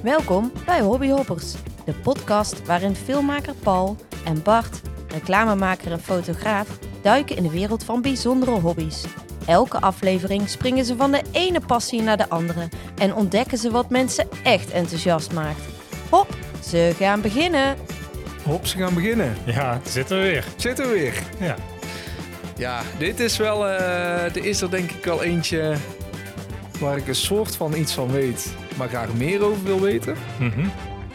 Welkom bij Hobbyhoppers, de podcast waarin filmmaker Paul en Bart, reclamemaker en fotograaf, duiken in de wereld van bijzondere hobby's. Elke aflevering springen ze van de ene passie naar de andere en ontdekken ze wat mensen echt enthousiast maakt. Hop, ze gaan beginnen! Hop, ze gaan beginnen. Ja, zitten we weer. Ja. Ja, dit is wel... er is er denk ik wel eentje waar ik een soort van iets van weet, maar graag meer over wil weten. Mm-hmm.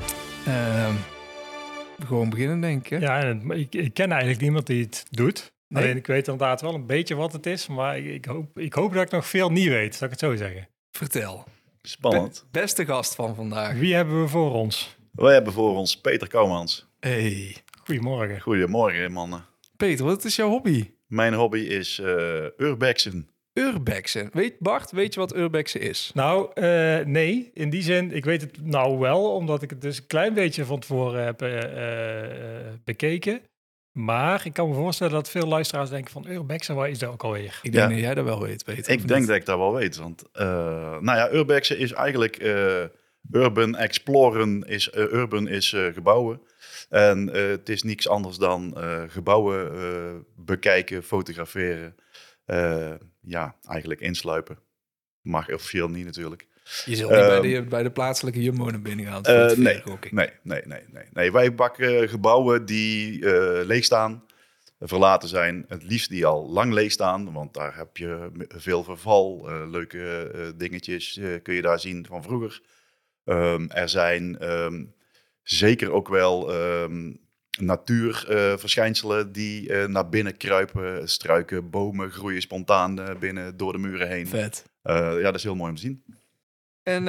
Gewoon beginnen, denk ik. Hè? Ja, en ik ken eigenlijk niemand die het doet. Nee? Alleen ik weet inderdaad wel een beetje wat het is, maar ik hoop dat ik nog veel niet weet, zal ik het zo zeggen. Vertel. Spannend. Beste gast van vandaag. Wie hebben we voor ons? Wij hebben voor ons Peter Kouwmans. Hey. Goedemorgen. Goedemorgen, mannen. Peter, wat is jouw hobby? Mijn hobby is urbexen. Urbexen. Weet je wat urbexen is? Nou, nee, in die zin, ik weet het nou wel, omdat ik het dus een klein beetje van tevoren heb bekeken. Maar ik kan me voorstellen dat veel luisteraars denken van urbexen, waar is dat ook alweer? Ik denk Ja. dat jij dat wel weet, Peter. Ik denk dat ik dat wel weet. Want urbexen is eigenlijk urban exploren. Urban is gebouwen. En het is niks anders dan gebouwen bekijken, fotograferen. Eigenlijk insluipen. Mag officieel niet natuurlijk. Je zult niet bij de plaatselijke Jumbo naar binnen gaan. Nee. Wij bakken gebouwen die leeg staan, verlaten zijn. Het liefst die al lang leeg staan, want daar heb je veel verval. Leuke dingetjes kun je daar zien van vroeger. Er zijn zeker ook wel natuurverschijnselen die naar binnen kruipen. Struiken, bomen groeien spontaan binnen door de muren heen. Vet. Dat is heel mooi om te zien. En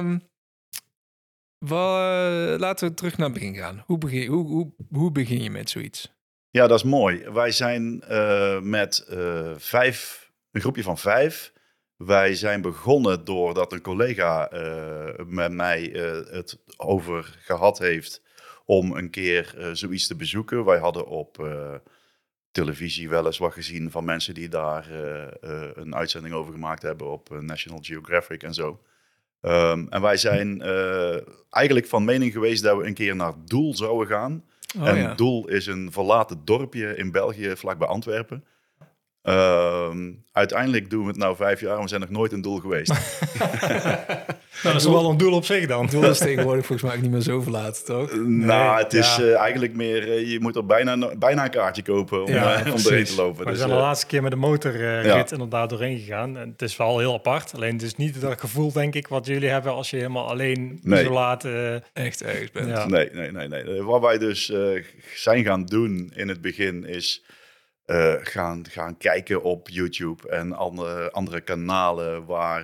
laten we terug naar het begin gaan. Hoe begin je met zoiets? Ja, dat is mooi. Wij zijn met een groepje van 5. Wij zijn begonnen doordat een collega met mij het over gehad heeft om een keer zoiets te bezoeken. Wij hadden op televisie wel eens wat gezien van mensen die daar een uitzending over gemaakt hebben op National Geographic en zo. En wij zijn eigenlijk van mening geweest dat we een keer naar Doel zouden gaan. Doel is een verlaten dorpje in België, vlakbij Antwerpen. Uiteindelijk doen we het nu 5 jaar en we zijn nog nooit in Doel geweest. Dat is wel een doel op zich dan. Doel is tegenwoordig volgens mij ook niet meer zo verlaten, toch? Het is eigenlijk meer, je moet er bijna een kaartje kopen om erheen te lopen. We zijn de laatste keer met de motorrit inderdaad doorheen gegaan. En het is wel heel apart. Alleen het is niet dat gevoel, denk ik, wat jullie hebben als je helemaal alleen isolaat echt ergens bent. Ja. Nee. Wat wij dus zijn gaan doen in het begin is gaan kijken op YouTube en andere kanalen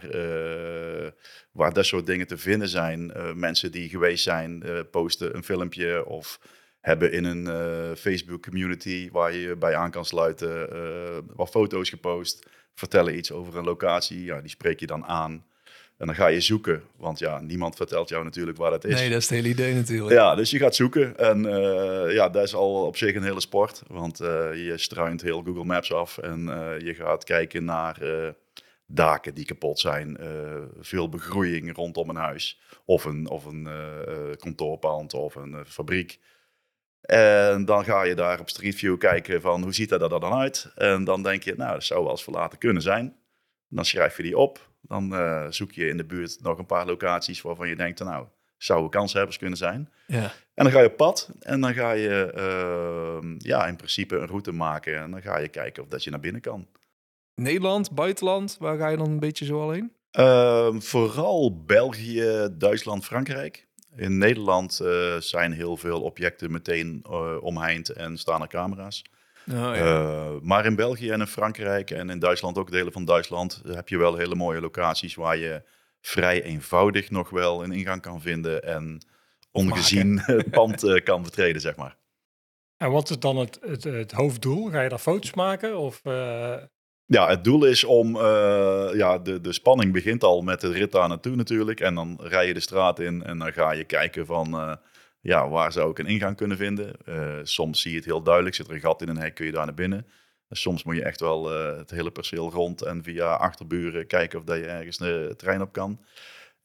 waar dat soort dingen te vinden zijn. Mensen die geweest zijn, posten een filmpje of hebben in een Facebook community waar je je bij aan kan sluiten wat foto's gepost, vertellen iets over een locatie, die spreek je dan aan. En dan ga je zoeken, want niemand vertelt jou natuurlijk waar dat is. Nee, dat is het hele idee natuurlijk. Ja, dus je gaat zoeken en dat is al op zich een hele sport. Want je struint heel Google Maps af en je gaat kijken naar daken die kapot zijn. Veel begroeiing rondom een huis of een kantoorpand of een fabriek. En dan ga je daar op Street View kijken van hoe ziet dat er dan uit. En dan denk je, dat zou wel eens verlaten kunnen zijn. Dan schrijf je die op. Dan zoek je in de buurt nog een paar locaties waarvan je denkt, zouden kanshebbers kunnen zijn. Ja. En dan ga je op pad en dan ga je in principe een route maken. En dan ga je kijken of dat je naar binnen kan. Nederland, buitenland, waar ga je dan een beetje zo al heen? Vooral België, Duitsland, Frankrijk. In Nederland zijn heel veel objecten meteen omheind en staan er camera's. Maar in België en in Frankrijk en in Duitsland, ook delen van Duitsland, heb je wel hele mooie locaties waar je vrij eenvoudig nog wel een ingang kan vinden en ongezien het pand kan betreden, zeg maar. En wat is dan het hoofddoel? Ga je daar foto's maken? Of, Ja, het doel is om... de spanning begint al met de rit daar naartoe natuurlijk. En dan rij je de straat in en dan ga je kijken van... waar zou ik een ingang kunnen vinden? Soms zie je het heel duidelijk. Zit er een gat in een hek, kun je daar naar binnen. Soms moet je echt wel het hele perceel rond en via achterburen kijken of dat je ergens de trein op kan.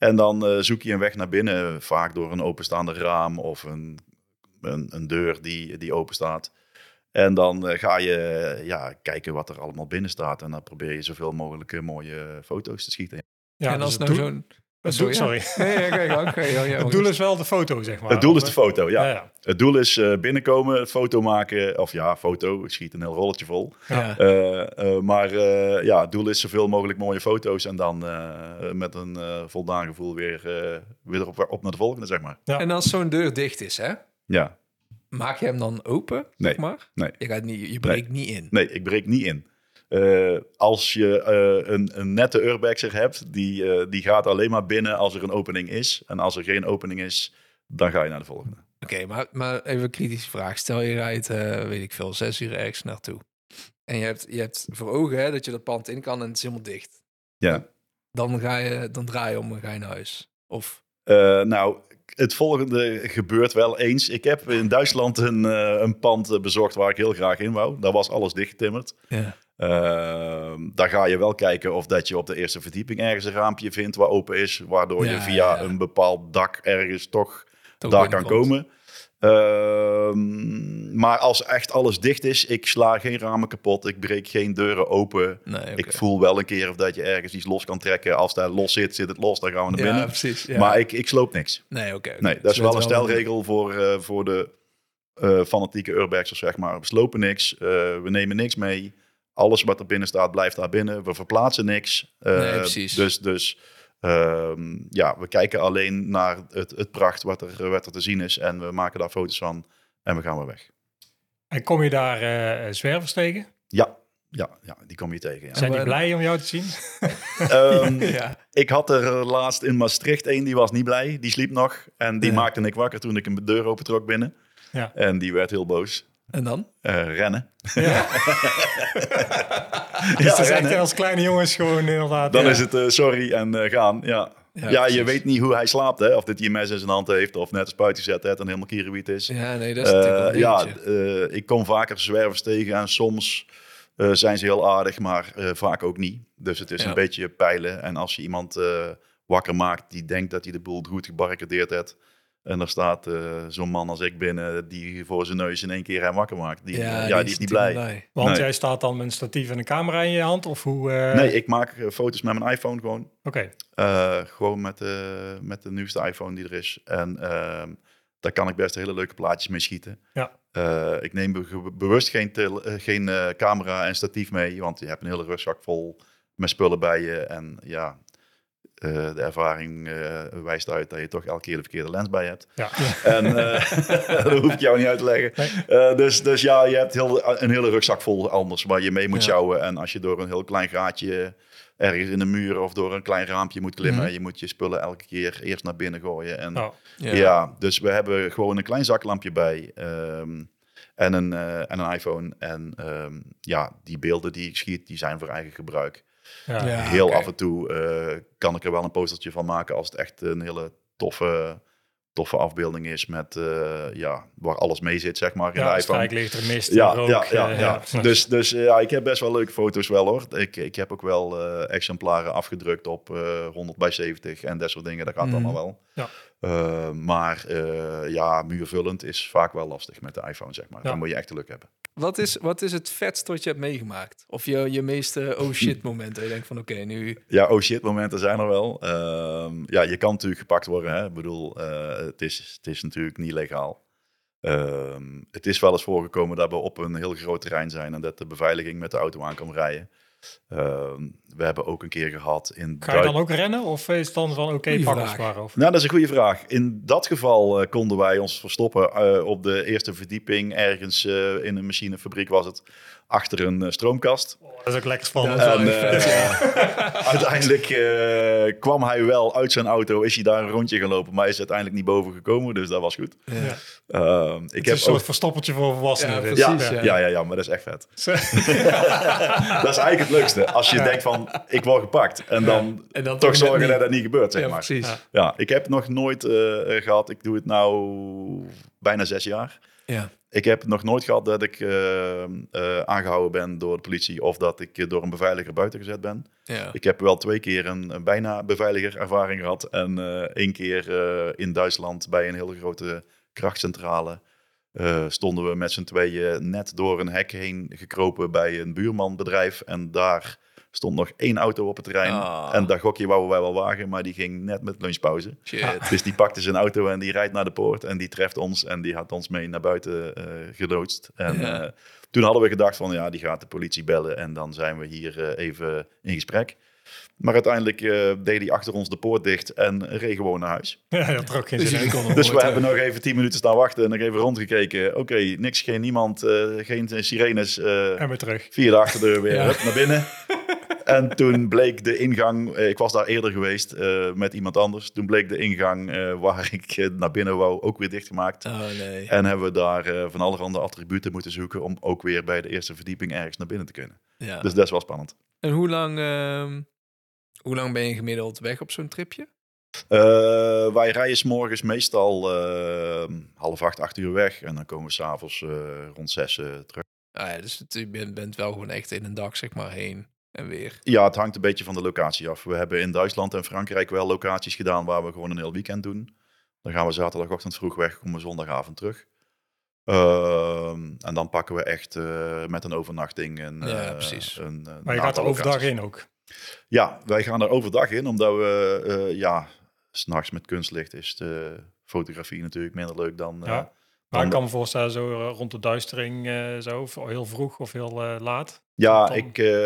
En dan zoek je een weg naar binnen, vaak door een openstaande raam of een deur die open staat. En dan ga je kijken wat er allemaal binnen staat. En dan probeer je zoveel mogelijk mooie foto's te schieten. Ja, en dus als het nou doel- zo'n... het doel- sorry. Nee, Het doel is wel de foto, zeg maar. Het doel is de foto, ja. Ja. Het doel is binnenkomen, foto maken. Of ja, foto. Ik schiet een heel rolletje vol. Ja. Maar het doel is zoveel mogelijk mooie foto's. En dan met een voldaan gevoel weer op naar de volgende, zeg maar. Ja. En als zo'n deur dicht is, hè? Ja, Maak je hem dan open, Nee. zeg maar? nee. Je breekt niet in. Nee, ik breek niet in. Als je een nette urbexer hebt, die gaat alleen maar binnen als er een opening is. En als er geen opening is, dan ga je naar de volgende. Oké, maar even een kritische vraag. Stel je rijdt, weet ik veel, 6 uur ergens naartoe. En je hebt voor ogen hè, dat je dat pand in kan en het is helemaal dicht. Ja. Dan draai je om en ga je naar huis. Of... Het volgende gebeurt wel eens. Ik heb in Duitsland een pand bezocht waar ik heel graag in wou. Daar was alles dichtgetimmerd. Ja. Daar ga je wel kijken of dat je op de eerste verdieping ergens een raampje vindt waar open is. Waardoor je via een bepaald dak ergens toch daar kan komen. Maar als echt alles dicht is, ik sla geen ramen kapot. Ik breek geen deuren open. Nee, okay. Ik voel wel een keer of dat je ergens iets los kan trekken. Als dat los zit, zit het los. Dan gaan we naar binnen. Ja, precies. Ja. Maar ik sloop niks. Nee, oké. Nee, dat is wel een stelregel voor de fanatieke urbexers, zeg maar. We slopen niks. We nemen niks mee. Alles wat er binnen staat, blijft daar binnen. We verplaatsen niks. Nee, precies. Dus we kijken alleen naar het pracht wat er te zien is. En we maken daar foto's van. En we gaan weer weg. En kom je daar zwervers tegen? Ja, die kom je tegen. Ja. Zijn die blij om jou te zien? Ja. Ik had er laatst in Maastricht een, die was niet blij. Die sliep nog. En die maakte ik wakker toen ik een deur opentrok binnen. Ja. En die werd heel boos. En dan? Rennen. Ja. Dus dat is echt als kleine jongens gewoon inderdaad. Dan is het sorry en gaan. Ja, je weet niet hoe hij slaapt. Hè? Of dat hij een mes in zijn hand heeft. Of net een spuit gezet heeft en helemaal kierenwiet is. Ja, nee, dat is natuurlijk wel een dingetje. Ik kom vaker zwervers tegen. En soms zijn ze heel aardig, maar vaak ook niet. Dus het is een beetje peilen. En als je iemand wakker maakt die denkt dat hij de boel goed gebarricadeerd heeft. En er staat zo'n man als ik binnen die voor zijn neus in één keer hem wakker maakt. Die is niet blij. Want jij staat dan met een statief en een camera in je hand? Of hoe? Nee, ik maak foto's met mijn iPhone gewoon. Oké. Gewoon met de nieuwste iPhone die er is. En daar kan ik best hele leuke plaatjes mee schieten. Ja. Ik neem bewust geen camera en statief mee. Want je hebt een hele rugzak vol met spullen bij je. En ja... de ervaring wijst uit dat je toch elke keer de verkeerde lens bij hebt. Ja. En dat hoef ik jou niet uit te leggen. Nee. Dus ja, je hebt een hele rugzak vol anders waar je mee moet sjouwen. En als je door een heel klein gaatje ergens in de muur of door een klein raampje moet klimmen, je moet je spullen elke keer eerst naar binnen gooien. En dus we hebben gewoon een klein zaklampje bij en een iPhone. En die beelden die ik schiet, die zijn voor eigen gebruik. Heel af en toe kan ik er wel een postertje van maken als het echt een hele toffe afbeelding is met waar alles mee zit, zeg maar, in de iPhone. Ligt er mist, rook. Dus ik heb best wel leuke foto's wel, hoor. Ik heb ook wel exemplaren afgedrukt op 100 bij 70 en dat soort dingen. Dat gaat allemaal wel. Ja. Maar muurvullend is vaak wel lastig met de iPhone, zeg maar. Dan moet je echt geluk hebben. Wat is het vetst wat je hebt meegemaakt? Of je meeste oh shit momenten? Je denkt van oké, nu... Ja, oh shit momenten zijn er wel. Je kan natuurlijk gepakt worden. Hè? Ik bedoel, het is natuurlijk niet legaal. Het is wel eens voorgekomen dat we op een heel groot terrein zijn en dat de beveiliging met de auto aan kan rijden. We hebben ook een keer gehad in... Ga je dan ook rennen? Of is het dan van oké, pak ons maar? Of? Nou, dat is een goede vraag. In dat geval konden wij ons verstoppen op de eerste verdieping. Ergens in een machinefabriek was het. Achter een stroomkast. Dat is ook lekker spannend. Uiteindelijk kwam hij wel uit zijn auto. Is hij daar een rondje gaan lopen. Maar is uiteindelijk niet boven gekomen. Dus dat was goed. Ja. Ik heb een soort verstoppertje voor volwassenen. Ja, maar dat is echt vet. Dat is eigenlijk het leukste. Als je denkt van, ik word gepakt. En dan toch zorgen dat dat niet gebeurt, zeg maar. Precies. Ja, ik heb nog nooit gehad. Ik doe het nou bijna 6 jaar. Ja. Ik heb nog nooit gehad dat ik aangehouden ben door de politie of dat ik door een beveiliger buiten gezet ben. Ja. Ik heb wel 2 keer een bijna beveiliger ervaring gehad. En 1 keer in Duitsland bij een hele grote krachtcentrale stonden we met z'n tweeën net door een hek heen gekropen bij een buurmanbedrijf. En daar stond nog 1 auto op het terrein. En dat gokje wouden wij wel wagen, maar die ging net met lunchpauze. Shit. Dus die pakte zijn auto en die rijdt naar de poort en die treft ons en die had ons mee naar buiten geloodst. En toen hadden we gedacht van ja, die gaat de politie bellen en dan zijn we hier even in gesprek. Maar uiteindelijk deed hij achter ons de poort dicht en reed gewoon naar huis. Ja, dat had er ook geen Dus zin in. jullie konden Dus nooit, we hebben nog even 10 minuten staan wachten en nog even rondgekeken. Oké, niks, geen niemand, geen sirenes. En weer terug. Via de achterdeur weer Ja. hup, naar binnen. En toen bleek de ingang, ik was daar eerder geweest met iemand anders. Toen bleek de ingang waar ik naar binnen wou ook weer dichtgemaakt. Oh nee. En hebben we daar van allerhande attributen moeten zoeken om ook weer bij de eerste verdieping ergens naar binnen te kunnen. Ja. Dus dat is wel spannend. En hoe lang ben je gemiddeld weg op zo'n tripje? Wij rijden 's morgens meestal 7:30, 8 uur weg. En dan komen we s'avonds rond 6 terug. Ah ja, dus je bent wel gewoon echt in een dag zeg maar heen en weer. Ja, het hangt een beetje van de locatie af. We hebben in Duitsland en Frankrijk wel locaties gedaan waar we gewoon een heel weekend doen. Dan gaan we zaterdagochtend vroeg weg, komen we zondagavond terug. En dan pakken we echt met een overnachting. Ja, precies. Maar je gaat er overdag in ook. Ja, wij gaan er overdag in, omdat we, 's nachts met kunstlicht is de fotografie natuurlijk minder leuk dan... Ja. Maar ik kan me voorstellen, zo rond de duistering, zo, of heel vroeg of heel laat. Ja, dan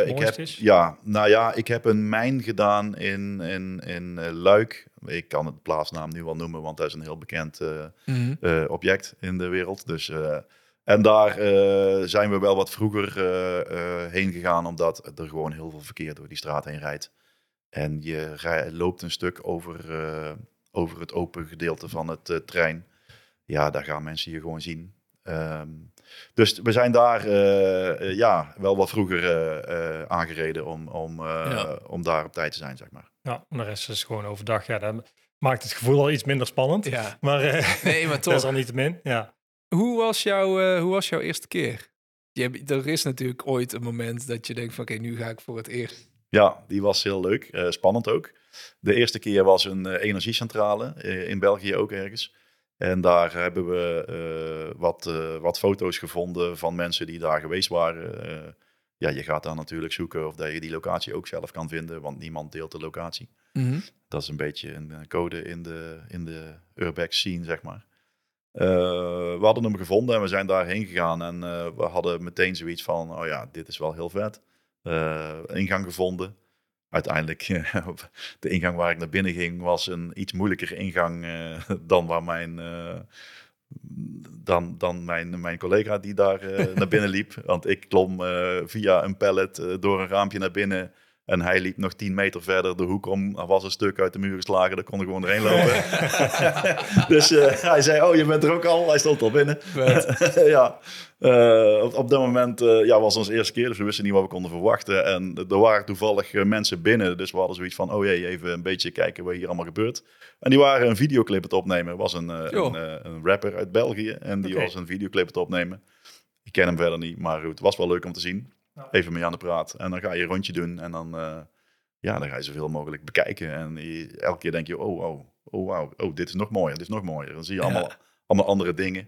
ik heb een mijn gedaan in Luik. Ik kan het plaatsnaam nu wel noemen, want dat is een heel bekend object in de wereld. Dus, en daar zijn we wel wat vroeger heen gegaan, omdat er gewoon heel veel verkeer door die straat heen rijdt. En je loopt een stuk over het open gedeelte van het trein. Ja, daar gaan mensen je gewoon zien. Dus we zijn daar wel wat vroeger aangereden om daar op tijd te zijn, zeg maar. Ja, en de rest is gewoon overdag. Ja, dat maakt het gevoel al iets minder spannend. Ja. Maar, Nee, maar toch. dat is al niet te min. Ja. Hoe was jouw eerste keer? Er is natuurlijk ooit een moment dat je denkt van oké, nu ga ik voor het eerst. Ja, die was heel leuk. Spannend ook. De eerste keer was een energiecentrale in België ook ergens. En daar hebben we wat foto's gevonden van mensen die daar geweest waren. Je gaat daar natuurlijk zoeken of dat je die locatie ook zelf kan vinden, want niemand deelt de locatie. Mm-hmm. Dat is een beetje een code in de urbex scene, zeg maar. We hadden hem gevonden en we zijn daarheen gegaan. En we hadden meteen zoiets van, oh ja, dit is wel heel vet. Ingang gevonden. Uiteindelijk, de ingang waar ik naar binnen ging, was een iets moeilijkere ingang dan waar mijn collega die daar naar binnen liep. Want ik klom via een pallet door een raampje naar binnen. En hij liep nog 10 meter verder de hoek om. Er was een stuk uit de muur geslagen, daar kon ik gewoon doorheen lopen. Dus hij zei, oh, je bent er ook al. Hij stond al binnen. Ja. Op dat moment was ons eerste keer, dus we wisten niet wat we konden verwachten. En er waren toevallig mensen binnen, dus we hadden zoiets van, oh jee, even een beetje kijken wat hier allemaal gebeurt. En die waren een videoclip het opnemen. Er was een rapper uit België en die was een videoclip het opnemen. Ik ken hem verder niet, maar het was wel leuk om te zien. Even mee aan de praat. En dan ga je een rondje doen en dan ga je zoveel mogelijk bekijken. En elke keer denk je, oh wauw, dit is nog mooier, dit is nog mooier. Dan zie je allemaal andere dingen.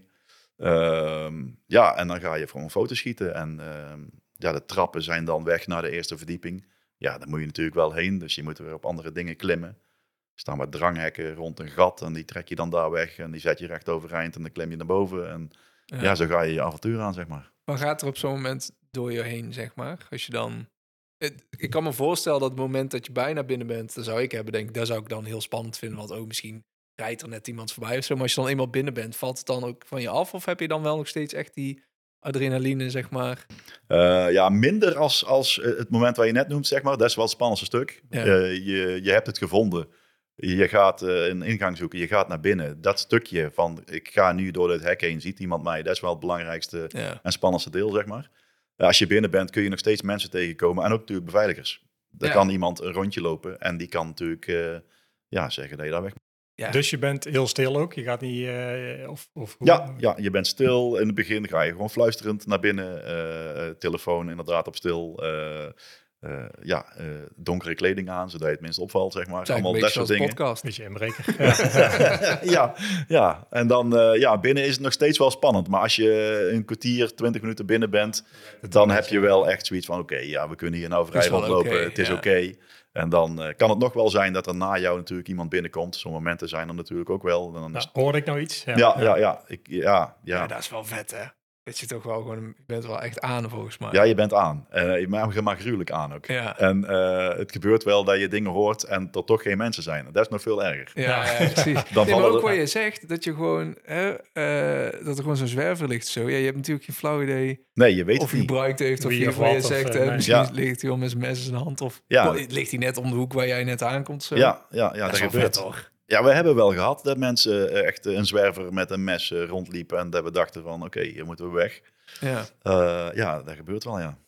En dan ga je gewoon foto's schieten. En de trappen zijn dan weg naar de eerste verdieping. Ja, daar moet je natuurlijk wel heen. Dus je moet weer op andere dingen klimmen. Er staan wat dranghekken rond een gat. En die trek je dan daar weg. En die zet je recht overeind. En dan klim je naar boven. En zo ga je avontuur aan, zeg maar. Maar gaat er op zo'n moment door je heen, zeg maar? Als je dan... Ik kan me voorstellen dat het moment dat je bijna binnen bent, dan zou ik hebben, denk ik, dat zou ik dan heel spannend vinden. Want misschien rijdt er net iemand voorbij of zo. Maar als je dan eenmaal binnen bent, valt het dan ook van je af? Of heb je dan wel nog steeds echt die adrenaline, zeg maar? Minder als het moment waar je net noemt, zeg maar. Dat is wel het spannendste stuk. Ja. Je hebt het gevonden. Je gaat een ingang zoeken, je gaat naar binnen. Dat stukje van, ik ga nu door het hek heen, ziet iemand mij. Dat is wel het belangrijkste en spannendste deel, zeg maar. Als je binnen bent, kun je nog steeds mensen tegenkomen. En ook natuurlijk beveiligers. Er kan iemand een rondje lopen en die kan natuurlijk zeggen dat je daar weg moet. Ja. Dus je bent heel stil ook. Je gaat niet... Ja, je bent stil. In het begin ga je gewoon fluisterend naar binnen. Telefoon inderdaad op stil. Donkere kleding aan, zodat je het minst opvalt, zeg maar. Het is Allemaal dat soort dingen. podcast. Beetje inbreker. Ja. En dan binnen is het nog steeds wel spannend. Maar als je een kwartier, 20 minuten binnen bent, dan heb je wel echt zoiets van, we kunnen hier nou vrij is wel rondlopen. oké, Het is ja. oké. En dan kan het nog wel zijn dat er na jou natuurlijk iemand binnenkomt. Zo'n momenten zijn er natuurlijk ook wel. Dan is... Hoorde ik nou iets? Ja, Dat is wel vet, hè? Dat je toch wel gewoon... Je bent wel echt aan, volgens mij. Ja, je bent aan. Je mag gruwelijk aan ook. Ja. En het gebeurt wel dat je dingen hoort en er toch geen mensen zijn. Dat is nog veel erger. Ja, precies. Dan Maar vallen ook er- wat je zegt, dat je gewoon... dat er gewoon zo'n zwerver ligt zo. Ja, je hebt natuurlijk geen flauw idee Nee, je weet of het hij niet. gebruikt heeft. Of Wie je of wat je wat, of, zegt, nee. misschien Ja. ligt hij al met zijn mes in zijn hand. Of Ja. ligt hij net om de hoek waar jij net aankomt. Zo. Ja, dat dat is wel gebeurt. vet, hoor. Ja, we hebben wel gehad dat mensen echt een zwerver met een mes rondliepen. En dat we dachten van, oké, hier moeten we weg. Ja. Dat gebeurt wel, ja.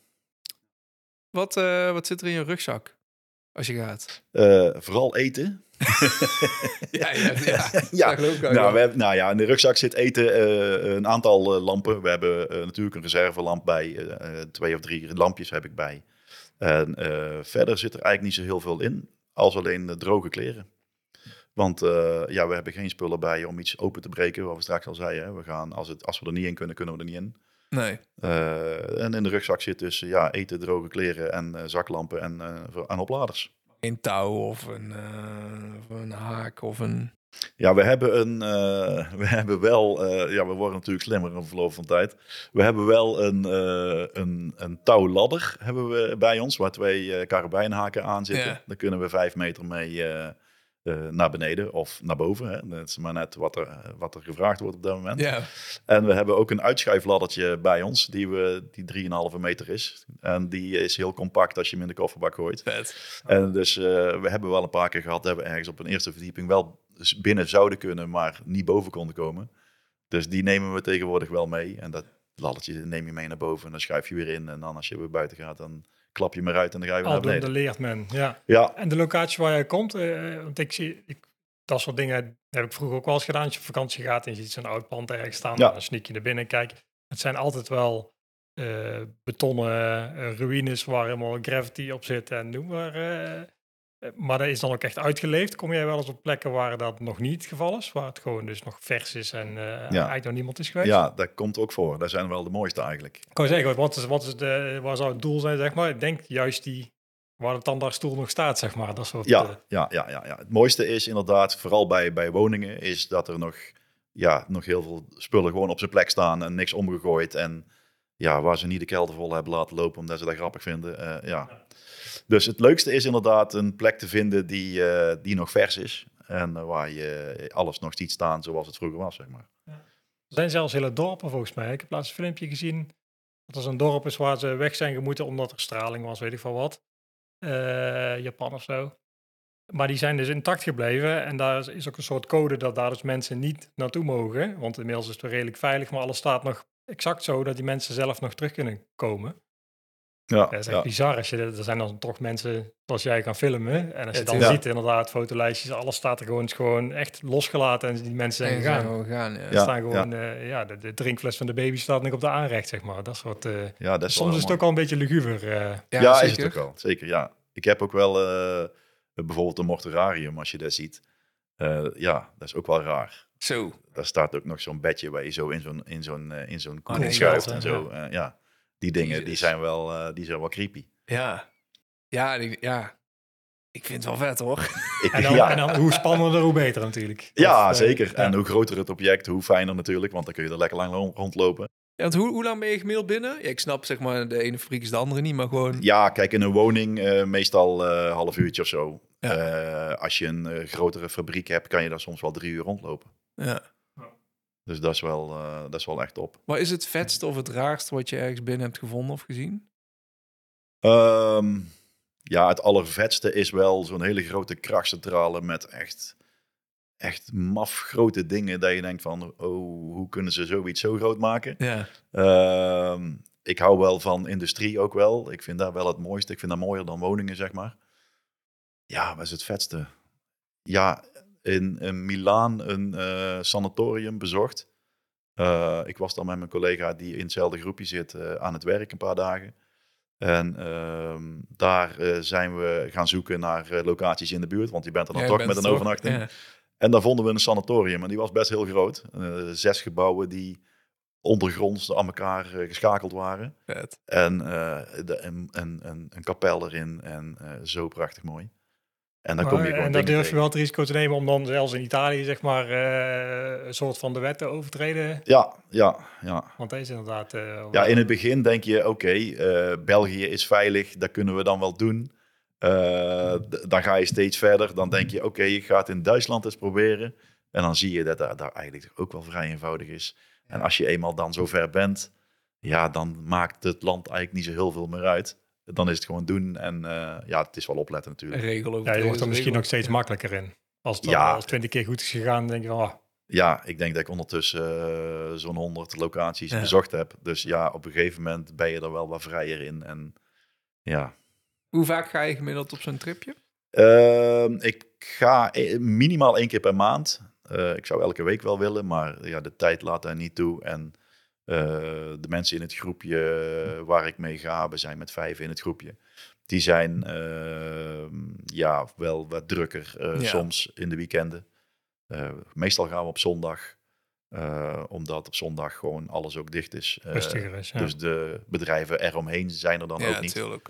Wat zit er in je rugzak als je gaat? Vooral eten. Ja. Ja, Dat geloof ik ook wel. in de rugzak zit eten, een aantal lampen. We hebben natuurlijk een reservelamp bij. 2 of 3 lampjes heb ik bij. En verder zit er eigenlijk niet zo heel veel in. Als alleen droge kleren. Want we hebben geen spullen bij om iets open te breken. Wat we straks al zeiden. Hè. We gaan, als we er niet in kunnen, kunnen we er niet in. Nee. En in de rugzak zit dus eten, droge kleren en zaklampen en opladers. Geen touw of een haak of een... Ja, we hebben wel, we worden natuurlijk slimmer in verloop van tijd. We hebben wel een touwladder hebben we bij ons, waar 2 karabijnhaken aan zitten. Ja. Daar kunnen we 5 meter mee naar beneden of naar boven. Hè. Dat is maar net wat er gevraagd wordt op dat moment. Ja. En we hebben ook een uitschuifladdertje bij ons, die 3,5 meter is. En die is heel compact als je hem in de kofferbak gooit. Vet. En dus we hebben wel een paar keer gehad dat we ergens op een eerste verdieping wel binnen zouden kunnen, maar niet boven konden komen. Dus die nemen we tegenwoordig wel mee. En dat laddertje neem je mee naar boven en dan schuif je weer in. En dan als je weer buiten gaat, dan klap je hem eruit en dan ga je weer naar Aldoende beneden. leert men, ja. Ja, En de locatie waar jij komt, want dat soort dingen heb ik vroeger ook wel eens gedaan. Als je op vakantie gaat en je ziet zo'n oud pand ergens staan, Ja. dan sneak je naar binnen en kijk. Het zijn altijd wel betonnen ruïnes waar helemaal gravity op zit en noem maar. Maar dat is dan ook echt uitgeleefd. Kom jij wel eens op plekken waar dat nog niet het geval is? Waar het gewoon dus nog vers is en eigenlijk nog niemand is geweest? ja, dat komt ook voor. Dat zijn wel de mooiste eigenlijk. Ik kan zeggen, waar zou het doel zijn, zeg maar? Ik denk juist waar de tandartsstoel nog staat, zeg maar. Dat soort, Ja. Het mooiste is inderdaad, vooral bij woningen, is dat er nog heel veel spullen gewoon op zijn plek staan en niks omgegooid. En waar ze niet de kelder vol hebben laten lopen omdat ze dat grappig vinden. Dus het leukste is inderdaad een plek te vinden die nog vers is. En waar je alles nog ziet staan zoals het vroeger was, zeg maar. Er zijn zelfs hele dorpen volgens mij. Ik heb laatst een filmpje gezien dat er zo'n dorp is waar ze weg zijn gemoeten omdat er straling was, weet ik van wat. Japan of zo. Maar die zijn dus intact gebleven en daar is ook een soort code dat daar dus mensen niet naartoe mogen. Want inmiddels is het weer redelijk veilig, maar alles staat nog exact zo dat die mensen zelf nog terug kunnen komen. Ja, Dat is echt bizar. Er zijn dan toch mensen zoals jij gaan filmen. En als je Ja, dan ja. ziet inderdaad fotolijstjes, alles staat er gewoon echt losgelaten en die mensen zijn gegaan. Ja. Er staan gewoon, de drinkfles van de baby staat nog op de aanrecht, zeg maar. Dat soort, dat is wel soms heel is het mooi. ook al een beetje luguber. Ja, zeker. is het ook wel. Zeker, ja. Ik heb ook wel bijvoorbeeld een mortuarium, als je dat ziet. Dat is ook wel raar. Zo. Daar staat ook nog zo'n bedje waar je zo in zo'n koe nee, schuift ja. en zo. Die dingen, die Jezus. zijn wel creepy. Ja. Ja, ik vind het wel vet, hoor. En dan hoe spannender, hoe beter natuurlijk. Ja, Of, zeker. ja. En hoe groter het object, hoe fijner natuurlijk. Want dan kun je er lekker lang rondlopen. Ja, want hoe lang ben je gemiddeld binnen? Ja, ik snap, zeg maar, de ene fabriek is de andere niet, maar gewoon... Ja, kijk, in een woning meestal half uurtje of zo. Als je een grotere fabriek hebt, kan je daar soms wel 3 uur rondlopen. Ja. Dus dat is wel echt top. Maar is het vetste of het raarste wat je ergens binnen hebt gevonden of gezien? Het allervetste is wel zo'n hele grote krachtcentrale met echt maf grote dingen dat je denkt van, oh, hoe kunnen ze zoiets zo groot maken? Ja. Ik hou wel van industrie ook wel. Ik vind daar wel het mooiste. Ik vind dat mooier dan woningen, zeg maar. Ja, wat is het vetste? Ja, in Milaan een sanatorium bezocht. Ik was dan met mijn collega die in hetzelfde groepje zit aan het werk een paar dagen. En daar zijn we gaan zoeken naar locaties in de buurt. Want je bent er dan toch met een overnachting. Ja. En daar vonden we een sanatorium. En die was best heel groot. 6 gebouwen die ondergronds aan elkaar geschakeld waren. Vet. En een kapel erin. En zo prachtig mooi. En dan kom je gewoon en dan dingen durf je tegen. wel het risico te nemen om dan zelfs in Italië, zeg maar, een soort van de wet te overtreden. Ja. Want deze is inderdaad... Ja, in het begin denk je, oké, België is veilig, dat kunnen we dan wel doen. Dan ga je steeds verder. Dan denk je, oké, je gaat in Duitsland eens proberen. En dan zie je dat daar eigenlijk ook wel vrij eenvoudig is. Ja. En als je eenmaal dan zo ver bent, ja, dan maakt het land eigenlijk niet zo heel veel meer uit. Dan is het gewoon doen en ja, het is wel opletten natuurlijk. Regel je wordt er misschien nog steeds makkelijker in. Als het dan al 20 keer goed is gegaan, denk je van... Ja, ik denk dat ik ondertussen zo'n 100 locaties bezocht heb. Dus ja, op een gegeven moment ben je er wel wat vrijer in. En ja. Hoe vaak ga je gemiddeld op zo'n tripje? Ik ga minimaal 1 keer per maand. Ik zou elke week wel willen, maar ja, de tijd laat daar niet toe. En de mensen in het groepje waar ik mee ga, we zijn met 5 in het groepje. Die zijn ja, wel wat drukker soms in de weekenden. Meestal gaan we op zondag, omdat op zondag gewoon alles ook dicht is. Rustiger is, ja. Dus de bedrijven eromheen zijn er dan ook niet. Tuurlijk.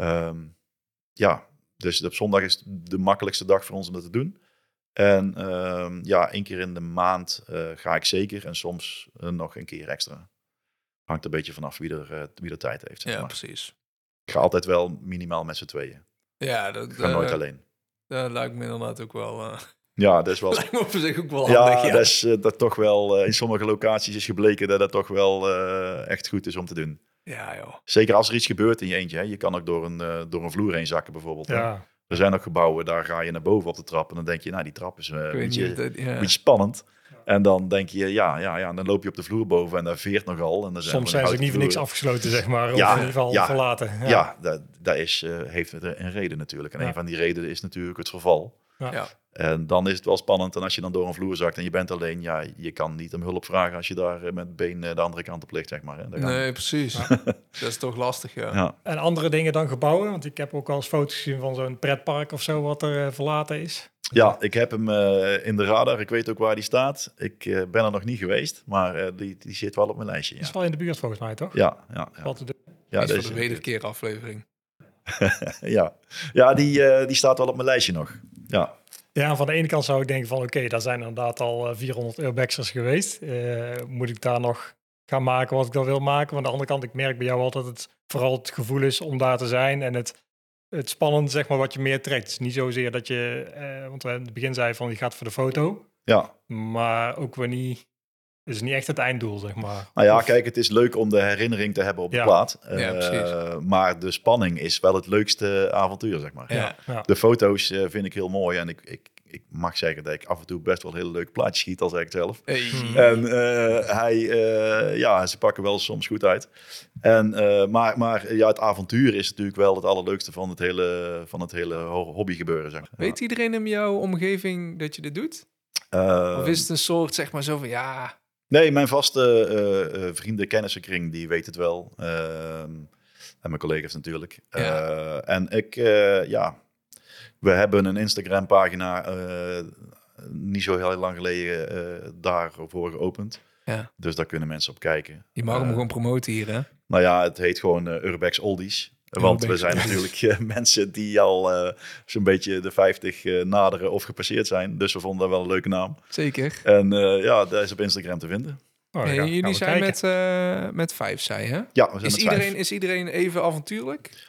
Ja, dus op zondag is de makkelijkste dag voor ons om dat te doen. En ja, 1 keer in de maand ga ik zeker en soms nog een keer extra. Hangt een beetje vanaf wie er tijd heeft. Zeg maar. Precies. Ik ga altijd wel minimaal met z'n tweeën. Ja, Ik ga nooit alleen. Dat lijkt me inderdaad ook wel... Ja, dat is wel... lijkt me op zich ook wel handig. Ja, dat is dat toch wel... in sommige locaties is gebleken dat toch wel echt goed is om te doen. Ja, joh. Zeker als er iets gebeurt in je eentje. Hè. Je kan ook door een vloer heen zakken bijvoorbeeld. Ja. Hè. Er zijn ook gebouwen, daar ga je naar boven op de trap. En dan denk je, nou, die trap is een beetje spannend. En dan denk je, ja, dan loop je op de vloer boven en daar veert nogal. En soms zijn ze ook niet voor niks afgesloten, zeg maar. Of in ieder geval verlaten. Ja, dat heeft een reden natuurlijk. En een van die redenen is natuurlijk het verval. Ja. En dan is het wel spannend. En als je dan door een vloer zakt en je bent alleen, ja, je kan niet om hulp vragen als je daar met been de andere kant op ligt, zeg maar. Hè. Nee, precies. Ja. Dat is toch lastig, ja. En andere dingen dan gebouwen? Want ik heb ook al eens foto's gezien van zo'n pretpark of zo, wat er verlaten is. Ja, ik heb hem in de radar. Ik weet ook waar die staat. Ik ben er nog niet geweest, maar die zit wel op mijn lijstje. Ja. Dat is wel in de buurt volgens mij, toch? Ja. Wat te doen. Ja, is voor de wederkeer aflevering. ja, die staat wel op mijn lijstje nog. Ja. Ja, van de ene kant zou ik denken van oké, daar zijn inderdaad al 400 urbexers geweest. Moet ik daar nog gaan maken wat ik dan wil maken? Maar aan de andere kant, ik merk bij jou altijd het vooral het gevoel is om daar te zijn en het spannend, zeg maar, wat je meer trekt. Het is niet zozeer dat je, want we in het begin zei van je gaat voor de foto. Ja. Maar ook weer niet, het is niet echt het einddoel, zeg maar. Nou ja, kijk, het is leuk om de herinnering te hebben op de plaat. Maar de spanning is wel het leukste avontuur, zeg maar. Ja. De foto's vind ik heel mooi en ik mag zeggen dat ik af en toe best wel hele leuke plaatjes schiet, al zeg ik zelf. Hey. En ze pakken wel soms goed uit. En, maar ja, het avontuur is natuurlijk wel het allerleukste van het hele hobbygebeuren, zeg maar. Weet iedereen in jouw omgeving dat je dit doet? Of is het een soort, zeg maar, zo van ja... Nee, mijn vaste vrienden, kennissenkring, die weet het wel. En mijn collega's natuurlijk. En we hebben een Instagram-pagina niet zo heel lang geleden daarvoor geopend. Ja. Dus daar kunnen mensen op kijken. Je mag hem gewoon promoten hier, hè? Nou ja, het heet gewoon Urbex Oldies. Want we zijn natuurlijk mensen die al zo'n beetje de 50 naderen of gepasseerd zijn. Dus we vonden dat wel een leuke naam. Zeker. En dat is op Instagram te vinden. Jullie zijn met 5, zei je? Ja, we zijn met 5. Is iedereen even avontuurlijk?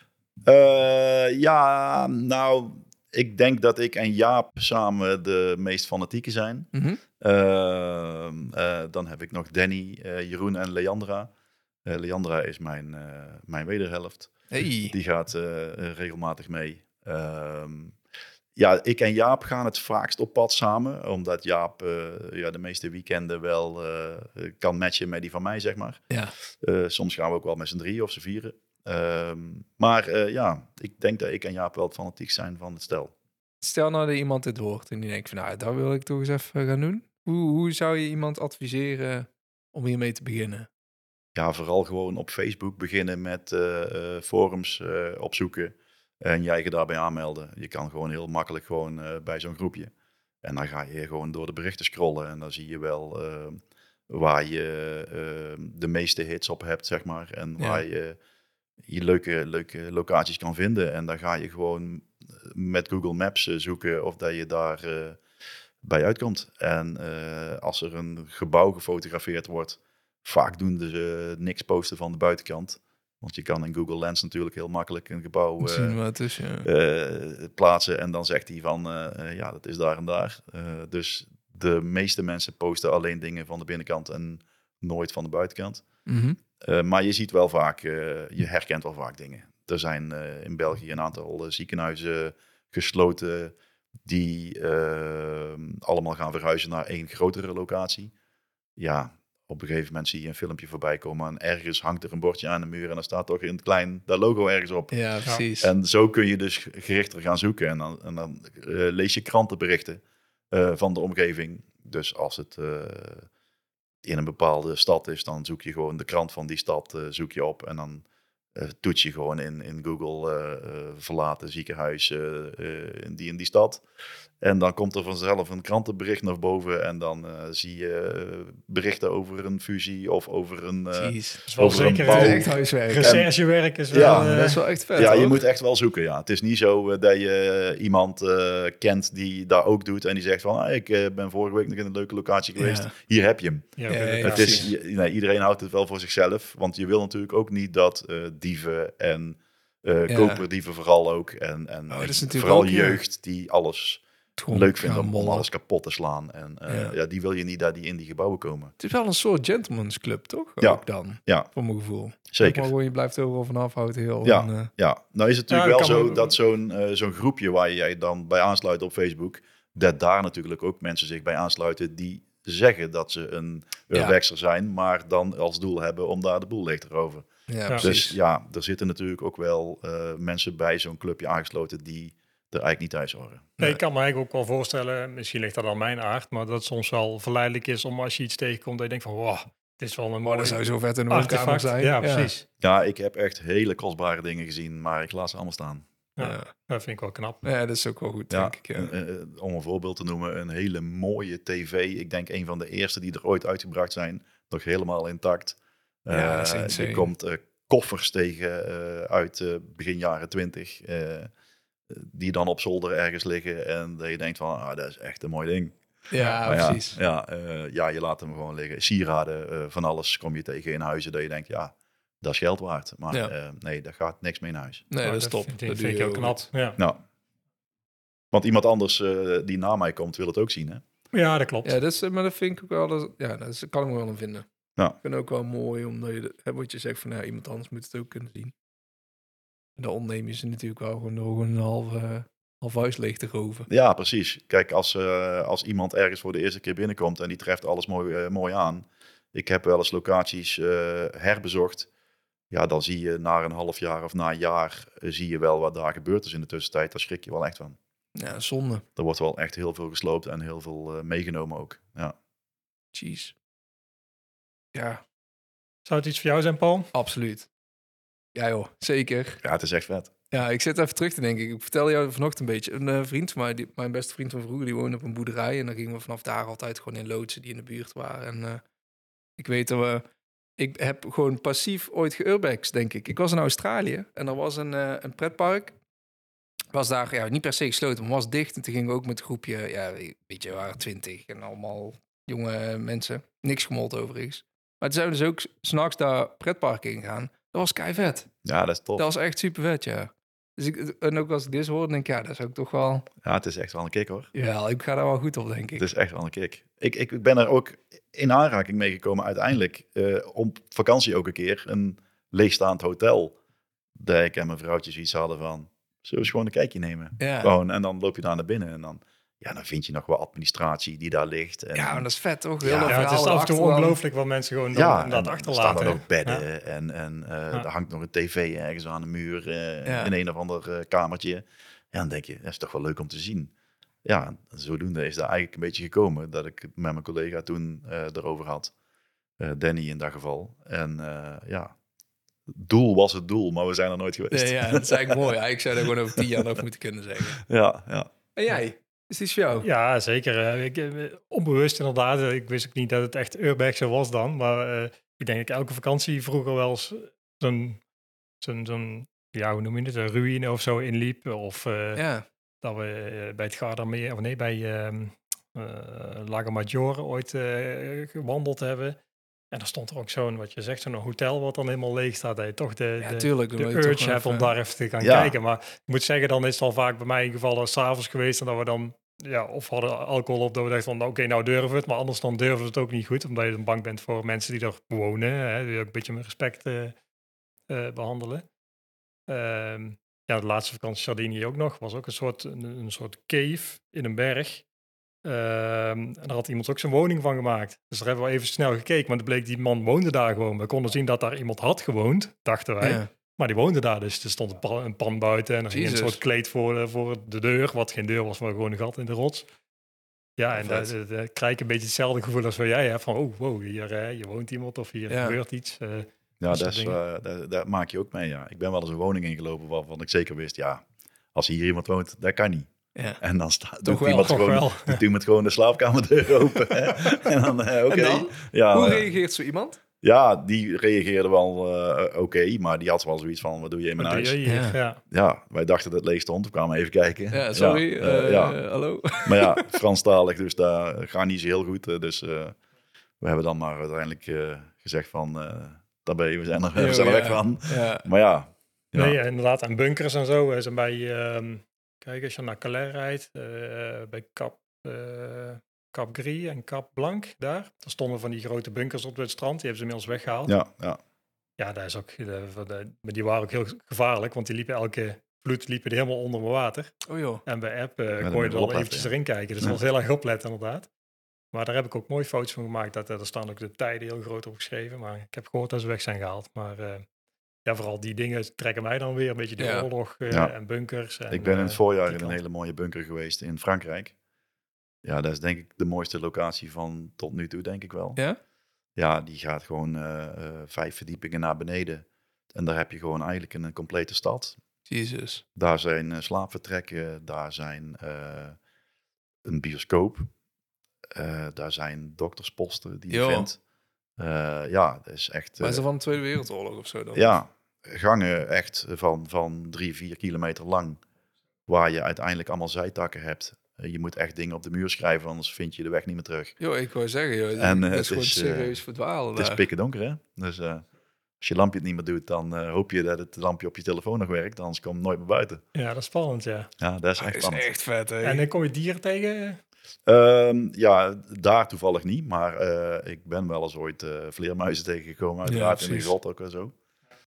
Ja, nou, ik denk dat ik en Jaap samen de meest fanatieke zijn. Mm-hmm. Dan heb ik nog Danny, Jeroen en Leandra. Leandra is mijn wederhelft. Hey. Die gaat regelmatig mee. Ja, ik en Jaap gaan het vaakst op pad samen. Omdat Jaap de meeste weekenden wel kan matchen met die van mij, zeg maar. Ja. Soms gaan we ook wel met z'n 3 of z'n 4. Maar ik denk dat ik en Jaap wel het fanatiek zijn van het stel. Stel nou dat iemand dit hoort en die denkt van, nou, dat wil ik toch eens even gaan doen. Hoe zou je iemand adviseren om hiermee te beginnen? Ja, vooral gewoon op Facebook beginnen met forums opzoeken en je eigen daarbij aanmelden. Je kan gewoon heel makkelijk gewoon bij zo'n groepje. En dan ga je gewoon door de berichten scrollen en dan zie je wel waar je de meeste hits op hebt, zeg maar. En waar je leuke locaties kan vinden. En dan ga je gewoon met Google Maps zoeken of dat je daar bij uitkomt. En als er een gebouw gefotografeerd wordt, vaak doen ze niks posten van de buitenkant. Want je kan in Google Lens natuurlijk heel makkelijk een gebouw Zien wat het is, plaatsen. En dan zegt hij van, ja, dat is daar en daar. Dus de meeste mensen posten alleen dingen van de binnenkant en nooit van de buitenkant. Mm-hmm. Maar je ziet wel vaak, je herkent wel vaak dingen. Er zijn in België een aantal ziekenhuizen gesloten die allemaal gaan verhuizen naar één grotere locatie. Ja, op een gegeven moment zie je een filmpje voorbij komen en ergens hangt er een bordje aan de muur en dan staat toch in het klein dat logo ergens op. Ja, precies. En zo kun je dus gerichter gaan zoeken en dan lees je krantenberichten van de omgeving. Dus als het in een bepaalde stad is, dan zoek je gewoon de krant van die stad zoek je op en dan toets je gewoon in Google verlaten ziekenhuis in die stad. En dan komt er vanzelf een krantenbericht naar boven en dan zie je berichten over een fusie of over een Dat is wel over een zeker bouw. Echt huiswerk. recherchewerk is wel... Ja, Dat is wel echt vet, Ja, je hoor. moet echt wel zoeken. Ja. Het is niet zo dat je iemand kent die daar ook doet en die zegt van, ik ben vorige week nog in een leuke locatie geweest. Ja. Hier heb je hem. Ja, Ja, oké, ja, dat Het precies. is, nee, iedereen houdt het wel voor zichzelf, want je wil natuurlijk ook niet dat dieven en koperdieven vooral ook en dat is natuurlijk vooral ook, ja. jeugd die alles Gewoon leuk vinden gaan om mollen. alles kapot te slaan. En Ja. die wil je niet dat die in die gebouwen komen. Het is wel een soort gentleman's club, toch? Ja. Ook dan, Ja, voor mijn gevoel. zeker. Maar gewoon, je blijft overal vanaf, houdt heel. Ja. En, Ja, nou is het Ja, natuurlijk wel kan zo me- dat zo'n groepje waar jij dan bij aansluit op Facebook, dat daar natuurlijk ook mensen zich bij aansluiten die zeggen dat ze een urbexer zijn, maar dan als doel hebben om daar de boel leeg te roven. ja, Ja. precies. Dus ja, er zitten natuurlijk ook wel mensen bij zo'n clubje aangesloten die er eigenlijk niet thuis horen. Nee, ik kan me eigenlijk ook wel voorstellen, misschien ligt dat aan mijn aard, maar dat het soms wel verleidelijk is om als je iets tegenkomt, dat je denkt van, wow, het is wel een Maar mooi dat zou zo vet in een woonkamer artefact. zijn. Ja, precies. Ja, ik heb echt hele kostbare dingen gezien, maar ik laat ze allemaal staan. Ja, Ja. dat vind ik wel knap. Ja, dat is ook wel goed, Ja, denk ik. Ja. om een voorbeeld te noemen, een hele mooie tv. Ik denk een van de eerste die er ooit uitgebracht zijn. Nog helemaal intact. Ja, dat is insane. je komt koffers tegen uit begin jaren 20. Die dan op zolder ergens liggen. En dat je denkt van, dat is echt een mooi ding. Ja, Maar precies. Ja, je laat hem gewoon liggen. Sieraden, van alles kom je tegen in huizen. Dat je denkt, ja, dat is geld waard. Maar Ja. nee, daar gaat niks mee in huis. Nee, Maar dat is top. Vind, Dat vind doe ik je ook heel knap. goed. Ja. Nou, want iemand anders die na mij komt, wil het ook zien, hè? Ja, dat klopt. Ja, dat is, maar dat vind ik ook wel... dat kan ik me wel in vinden. Ja. Ik vind het ook wel mooi, omdat je wat je zegt van... Ja, iemand anders moet het ook kunnen zien. En dan ontneem je ze natuurlijk wel gewoon door een half huis leeg te roven. Ja, precies. Kijk, als iemand ergens voor de eerste keer binnenkomt en die treft alles mooi aan. Ik heb wel eens locaties herbezocht. Ja, dan zie je na een half jaar of na een jaar zie je wel wat daar gebeurd is in de tussentijd. Daar schrik je wel echt van. Ja, zonde. Er wordt wel echt heel veel gesloopt en heel veel meegenomen ook. Ja. Jeez. Ja, Zou het iets voor jou zijn, Paul? absoluut. Ja joh, zeker. Ja, het is echt vet. Ja, ik zit even terug te denken. Ik vertel jou vanochtend een beetje. Een vriend van mij, mijn beste vriend van vroeger, die woonde op een boerderij. En dan gingen we vanaf daar altijd gewoon in loodsen die in de buurt waren. En ik weet dat ik heb gewoon passief ooit geurbex, denk ik. Ik was in Australië en er was een pretpark. Was daar niet per se gesloten, maar was dicht. En toen gingen we ook met een groepje, weet je, we waren 20 en allemaal jonge mensen. Niks gemold overigens. Maar toen zijn we dus ook 's nachts daar pretpark ingegaan. Dat was kei vet. Ja, dat is tof. Dat was echt super vet, ja. Dus en ook als ik dit hoor, denk ik, dat zou ik toch wel... Ja, het is echt wel een kick hoor. Ja, ik ga daar wel goed op, denk ik. Het is echt wel een kick. Ik ben er ook in aanraking mee gekomen uiteindelijk. Op vakantie ook een keer. Een leegstaand hotel. Dat ik en mijn vrouwtje zoiets hadden van... Zullen we eens gewoon een kijkje nemen? Ja. Gewoon, en dan loop je daar naar binnen. En dan vind je nog wel administratie die daar ligt. En, Ja, maar dat is vet, toch? Ja, Heel dat Ja, het is verhaal af en toe erachteraan. ongelooflijk wat mensen gewoon ja, dan dat en achterlaten. staan er hè? nog bedden. Ja. En er hangt nog een tv ergens aan de muur. Ja. In een of ander kamertje. Ja, dan denk je, dat is toch wel leuk om te zien. Ja, en zodoende is dat eigenlijk een beetje gekomen dat ik het met mijn collega toen erover had. Danny in dat geval. En ja, het doel was het doel, maar we zijn er nooit geweest. Nee, ja, dat is eigenlijk mooi. Ja, ik zou dat gewoon over 10 jaar nog moeten kunnen zeggen. Ja. En jij? Is die voor jou? Ja, zeker. Onbewust inderdaad. Ik wist ook niet dat het echt Urbexen was dan. Maar ik denk dat ik elke vakantie vroeger wel eens zo'n ja, hoe noem je het, een ruïne of zo inliep. Of Ja. dat we bij het Gardameer, of nee, bij Lago Maggiore ooit gewandeld hebben. En dan stond er ook zo'n, wat je zegt, zo'n hotel wat dan helemaal leeg staat. Dat je toch tuurlijk, de dan wil je toch urge wel hebt om even- daar even te gaan Ja. kijken. Maar ik moet zeggen, dan is het al vaak bij mij in ieder geval 's avonds geweest. En dat we dan, ja, of hadden alcohol op, dat we dachten van, oké, nou durven we het. Maar anders dan durven we het ook niet goed. Omdat je dan bang bent voor mensen die er wonen. Hè, die ook een beetje met respect behandelen. Ja, de laatste vakantie Sardinië ook nog. Was ook een soort cave in een berg. En daar had iemand ook zijn woning van gemaakt. Dus daar hebben we even snel gekeken. Maar het bleek, die man woonde daar gewoon. We konden zien dat daar iemand had gewoond, dachten wij. Ja. Maar die woonde daar dus. Er stond een pan buiten en er ging een Jezus. soort kleed voor de deur. Wat geen deur was, maar gewoon een gat in de rots. Ja, en Vet. daar krijg ik een beetje hetzelfde gevoel als wat jij hebt. Van, oh, wow, hier woont iemand of hier Ja. gebeurt iets. Ja, Dat dat, soort dat maak je ook mee, ja. Ik ben wel eens een woning ingelopen waarvan ik zeker wist, ja, als hier iemand woont, dat kan niet. Ja. En dan doet wel, iemand toch gewoon, wel. doet iemand gewoon de slaapkamerdeur open. Hè? En dan, oké. En dan? Ja, Hoe reageert zo iemand? ja, die reageerde wel oké, maar die had wel zoiets van, wat doe je in mijn Wat doe huis? je hier? Ja. Ja. Ja, wij dachten dat het leeg stond, we kwamen even kijken. Ja, sorry. ja. Hallo. Maar ja, Franstalig, dus daar gaat niet zo heel goed. Dus we hebben dan maar uiteindelijk gezegd van, daar ben je, we zijn er weg van. Ja. Maar ja. Nee, inderdaad. En bunkers en zo. We zijn bij, kijk, als je naar Calais rijdt, bij Cap Gris en Cap Blanc, daar stonden van die grote bunkers op het strand. Die hebben ze inmiddels weggehaald. Ja. Ja, daar is ook, maar die waren ook heel gevaarlijk, want die liepen elke vloed liepen die helemaal onder mijn water. Oh joh. En bij app dan kon je moet je er dan opletten, eventjes ja. erin kijken. Dus Ja. dat was heel erg opletten inderdaad. Maar daar heb ik ook mooie foto's van gemaakt. Daar staan ook de tijden heel groot op geschreven. Maar ik heb gehoord dat ze weg zijn gehaald. Maar ja, vooral die dingen trekken mij dan weer. Een beetje de Ja. oorlog Ja. en bunkers. En, Ik ben in het voorjaar die in een kant. hele mooie bunker geweest in Frankrijk. Ja, dat is denk ik de mooiste locatie van tot nu toe, denk ik wel. Ja? Ja, die gaat gewoon 5 verdiepingen naar beneden. En daar heb je gewoon eigenlijk een complete stad. Jezus. Daar zijn slaapvertrekken, daar zijn een bioscoop. Daar zijn doktersposten die je Jo. vindt. Ja, dat is echt... Maar is dat van de Tweede Wereldoorlog of zo dan? ja, gangen echt van 3-4 kilometer lang. Waar je uiteindelijk allemaal zijtakken hebt. Je moet echt dingen op de muur schrijven, anders vind je de weg niet meer terug. Joh, ik wou zeggen, joh. En, dat het is gewoon is, serieus verdwalen Het is daar. pikken donker, hè? Dus als je lampje het niet meer doet, dan hoop je dat het lampje op je telefoon nog werkt. Anders kom je nooit meer buiten. Ja, dat is spannend, ja. Ja, dat is Dat echt is spannend. echt vet, hè. En dan kom je dieren tegen. Ja, daar toevallig niet. Maar ik ben wel eens ooit vleermuizen tegengekomen. Uiteraard in de precies. grot ook en zo.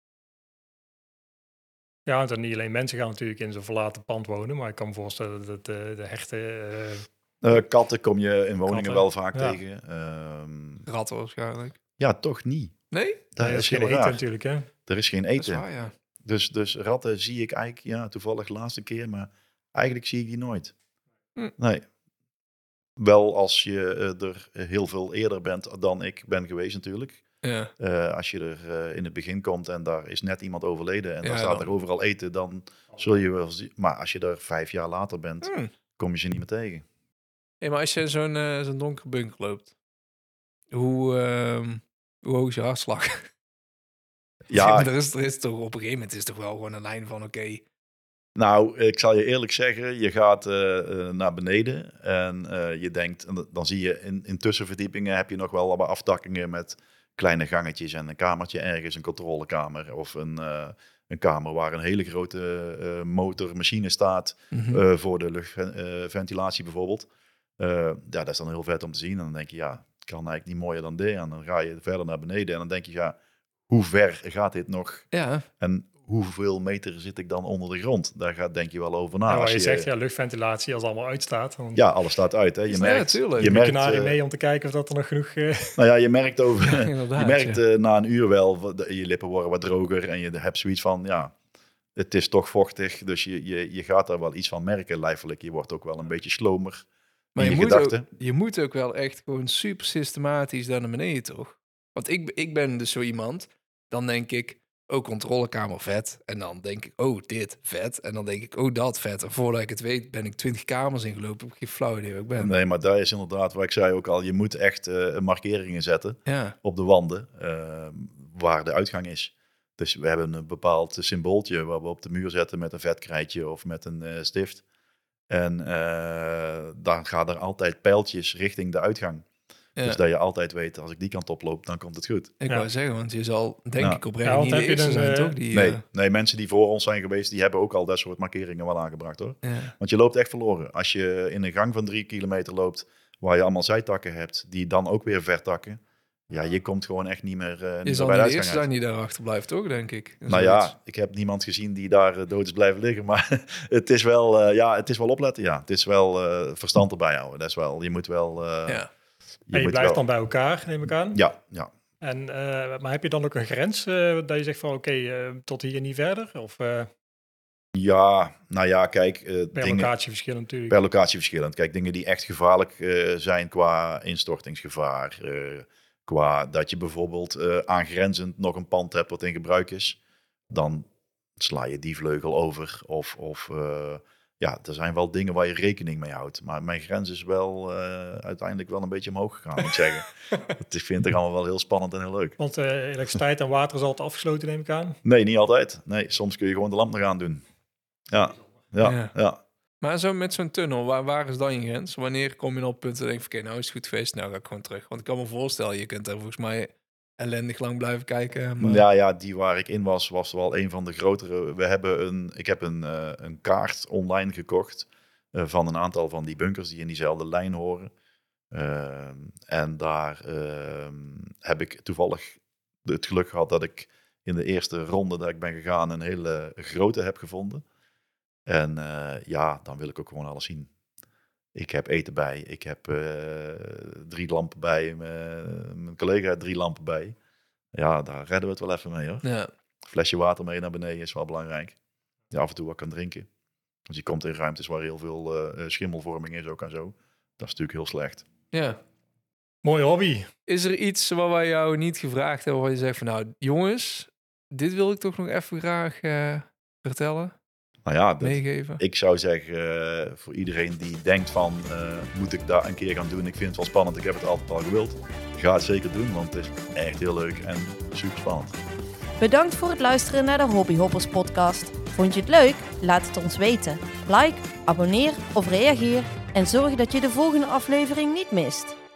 Ja, want dan niet alleen mensen gaan natuurlijk in zo'n verlaten pand wonen. Maar ik kan me voorstellen dat de herten... Katten kom je in woningen Katten, wel vaak ja. tegen. Ratten waarschijnlijk. Ja, toch niet. Nee? Dat dat is is geen heel eten raar. natuurlijk, hè. Er is geen Dat is eten. waar, ja. Dus ratten zie ik eigenlijk, ja, toevallig de laatste keer, maar eigenlijk zie ik die nooit. Hm. Nee. Wel als je er heel veel eerder bent dan ik ben geweest natuurlijk. Ja. Als je er in het begin komt en daar is net iemand overleden en Ja, daar staat dan- er overal eten, dan zul je wel zien. Maar als je er 5 jaar later bent, kom je ze niet meer tegen. Hey, maar als je zo'n donkere bunker loopt, hoe hoog is je hartslag? Ja, er is toch op een gegeven moment is toch wel gewoon een lijn van oké. nou, ik zal je eerlijk zeggen, je gaat naar beneden en je denkt, en dan zie je in tussenverdiepingen heb je nog wel wat afdakkingen met kleine gangetjes en een kamertje ergens, een controlekamer of een kamer waar een hele grote motormachine staat voor de luchtventilatie bijvoorbeeld. Ja, dat is dan heel vet om te zien. En dan denk je, ja, het kan eigenlijk niet mooier dan dit. En dan ga je verder naar beneden en dan denk je, ja, hoe ver gaat dit nog? Ja, En hoeveel meter zit ik dan onder de grond? Daar denk je wel over na. Nou, Als waar je zegt, ja, luchtventilatie, als het allemaal uitstaat. Dan ja, alles staat uit. Hè. Je Ja, merkt, tuurlijk. je neem je merkt, naar mee om te kijken of dat er nog genoeg... nou ja, je merkt over. inderdaad. Je merkt ja. na een uur wel, je lippen worden wat droger en je hebt zoiets van, ja, Het is toch vochtig, dus je gaat daar wel iets van merken lijfelijk. Je wordt ook wel een beetje slomer Maar in je je moet, ook, gedachten. je moet ook wel echt gewoon super systematisch daar naar beneden, toch? Want ik ben dus zo iemand, dan denk ik, oh, controlekamer vet. En dan denk ik, oh, dit vet. En dan denk ik, oh, dat vet. En voordat ik het weet, ben ik 20 kamers ingelopen. Heb ik geen flauw idee waar ik ben. Nee, maar daar is inderdaad, wat ik zei ook al, je moet echt markeringen zetten Ja, op de wanden waar de uitgang is. Dus we hebben een bepaald symbooltje waar we op de muur zetten met een vetkrijtje of met een stift. En dan gaan er altijd pijltjes richting de uitgang. ja. Dus dat je altijd weet, als ik die kant oploop, dan komt het goed. Ik Ja. wou zeggen, want je zal, denk Ja. ik, oprecht Ja, want niet de heb je eerste dan, zijn, toch? Die, Nee, mensen die voor ons zijn geweest, die hebben ook al dat soort markeringen wel aangebracht hoor. ja. Want je loopt echt verloren. Als je in een gang van 3 kilometer loopt, waar je allemaal zijtakken hebt, die dan ook weer vertakken. Ja, je komt gewoon echt niet meer, Je niet zal meer bij niet de de eerste uitgang uit. zijn die daar achter blijft, toch, denk ik? Nou ja, ik heb niemand gezien die daar dood is blijven liggen. Maar het is wel, het is wel opletten. Ja, het is wel verstand erbij houden. Dat is wel, je moet wel. Ja. En je moet blijft wel, dan bij elkaar, neem ik aan. Ja. En, maar heb je dan ook een grens dat je zegt van oké, tot hier niet verder? Of Ja, nou ja, kijk. per Dingen, locatie verschillend natuurlijk. per locatie verschillend. Kijk, dingen die echt gevaarlijk zijn qua instortingsgevaar. Qua dat je bijvoorbeeld aangrenzend nog een pand hebt wat in gebruik is. Dan sla je die vleugel over. Of ja, er zijn wel dingen waar je rekening mee houdt. Maar mijn grens is wel uiteindelijk wel een beetje omhoog gegaan, moet ik zeggen. Ik vind het allemaal wel heel spannend en heel leuk. Want elektriciteit en water is altijd afgesloten, neem ik aan. Nee, niet altijd. Nee, soms kun je gewoon de lamp nog aan doen. Ja. Ja. Maar zo met zo'n tunnel, waar is dan je grens? Wanneer kom je dan op punten en denk je, oké, nou is het goed geweest, nou ga ik gewoon terug. Want ik kan me voorstellen, je kunt er volgens mij ellendig lang blijven kijken. Maar... Ja, die waar ik in was wel een van de grotere. Ik heb een kaart online gekocht van een aantal van die bunkers die in diezelfde lijn horen. En daar heb ik toevallig het geluk gehad dat ik in de eerste ronde dat ik ben gegaan een hele grote heb gevonden. En dan wil ik ook gewoon alles zien. Ik heb eten bij. Ik heb 3 lampen bij. Mijn collega heeft 3 lampen bij. Ja, daar redden we het wel even mee hoor. Ja. Flesje water mee naar beneden is wel belangrijk. Je af en toe wat kan drinken. Want je komt in ruimtes waar heel veel schimmelvorming is ook en zo. Dat is natuurlijk heel slecht. Ja. Mooie hobby. Is er iets waar wij jou niet gevraagd hebben, waar je zegt van nou, jongens, dit wil ik toch nog even graag vertellen, Nou ja, meegeven? ik zou zeggen, voor iedereen die denkt van, moet ik dat een keer gaan doen? Ik vind het wel spannend, ik heb het altijd al gewild. Ga het zeker doen, want het is echt heel leuk en super spannend. Bedankt voor het luisteren naar de Hobbyhoppers podcast. Vond je het leuk? Laat het ons weten. Like, abonneer of reageer en zorg dat je de volgende aflevering niet mist.